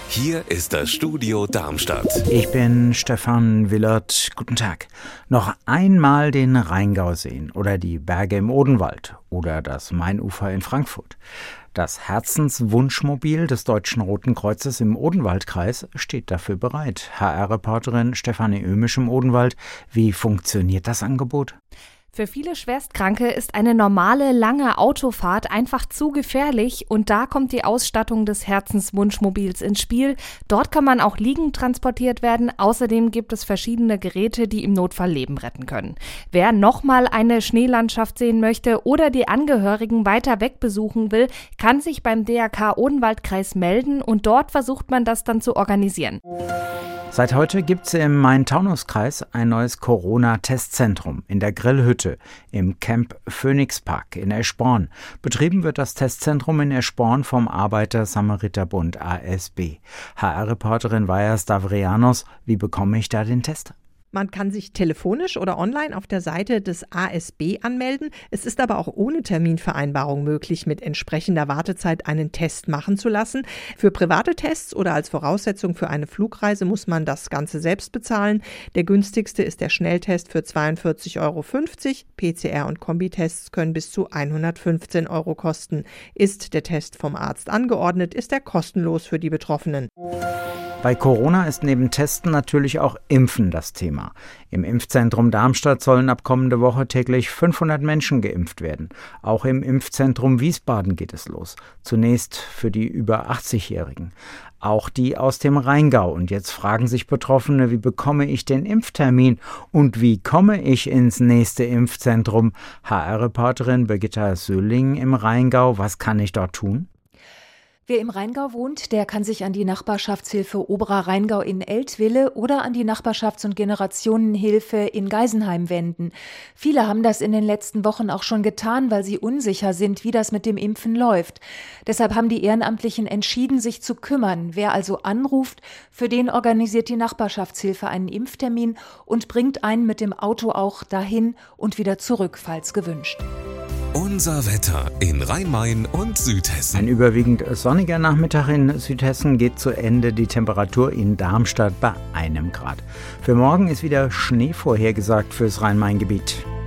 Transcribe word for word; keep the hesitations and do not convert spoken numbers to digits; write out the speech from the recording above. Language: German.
Hier ist das Studio Darmstadt. Ich bin Stefan Willert. Guten Tag. Noch einmal den Rheingau sehen oder die Berge im Odenwald oder das Mainufer in Frankfurt. Das Herzenswunschmobil des Deutschen Roten Kreuzes im Odenwaldkreis steht dafür bereit. H R-Reporterin Stefanie Ömisch im Odenwald. Wie funktioniert das Angebot? Für viele Schwerstkranke ist eine normale, lange Autofahrt einfach zu gefährlich und da kommt die Ausstattung des Herzenswunschmobils ins Spiel. Dort kann man auch liegend transportiert werden. Außerdem gibt es verschiedene Geräte, die im Notfall Leben retten können. Wer nochmal eine Schneelandschaft sehen möchte oder die Angehörigen weiter weg besuchen will, kann sich beim D R K Odenwaldkreis melden und dort versucht man das dann zu organisieren. Seit heute gibt es im Main-Taunus-Kreis ein neues Corona-Testzentrum in der Grillhütte im Camp Phoenixpark in Eschborn. Betrieben wird das Testzentrum in Eschborn vom Arbeiter-Samariter-Bund A S B. H R-Reporterin Vaja Stavrianos, wie bekomme ich da den Test? Man kann sich telefonisch oder online auf der Seite des A S B anmelden. Es ist aber auch ohne Terminvereinbarung möglich, mit entsprechender Wartezeit einen Test machen zu lassen. Für private Tests oder als Voraussetzung für eine Flugreise muss man das Ganze selbst bezahlen. Der günstigste ist der Schnelltest für zweiundvierzig Euro fünfzig. P C R- und Kombitests können bis zu hundertfünfzehn Euro kosten. Ist der Test vom Arzt angeordnet, ist er kostenlos für die Betroffenen. Bei Corona ist neben Testen natürlich auch Impfen das Thema. Im Impfzentrum Darmstadt sollen ab kommende Woche täglich fünfhundert Menschen geimpft werden. Auch im Impfzentrum Wiesbaden geht es los. Zunächst für die über achtzig-Jährigen. Auch die aus dem Rheingau. Und jetzt fragen sich Betroffene, wie bekomme ich den Impftermin und wie komme ich ins nächste Impfzentrum? H R-Reporterin Birgitta Söhling im Rheingau, was kann ich dort tun? Wer im Rheingau wohnt, der kann sich an die Nachbarschaftshilfe Oberer Rheingau in Eltville oder an die Nachbarschafts- und Generationenhilfe in Geisenheim wenden. Viele haben das in den letzten Wochen auch schon getan, weil sie unsicher sind, wie das mit dem Impfen läuft. Deshalb haben die Ehrenamtlichen entschieden, sich zu kümmern. Wer also anruft, für den organisiert die Nachbarschaftshilfe einen Impftermin und bringt einen mit dem Auto auch dahin und wieder zurück, falls gewünscht. Unser Wetter in Rhein-Main und Südhessen. Ein überwiegend sonniger Nachmittag in Südhessen geht zu Ende. Die Temperatur in Darmstadt bei einem Grad. Für morgen ist wieder Schnee vorhergesagt fürs Rhein-Main-Gebiet.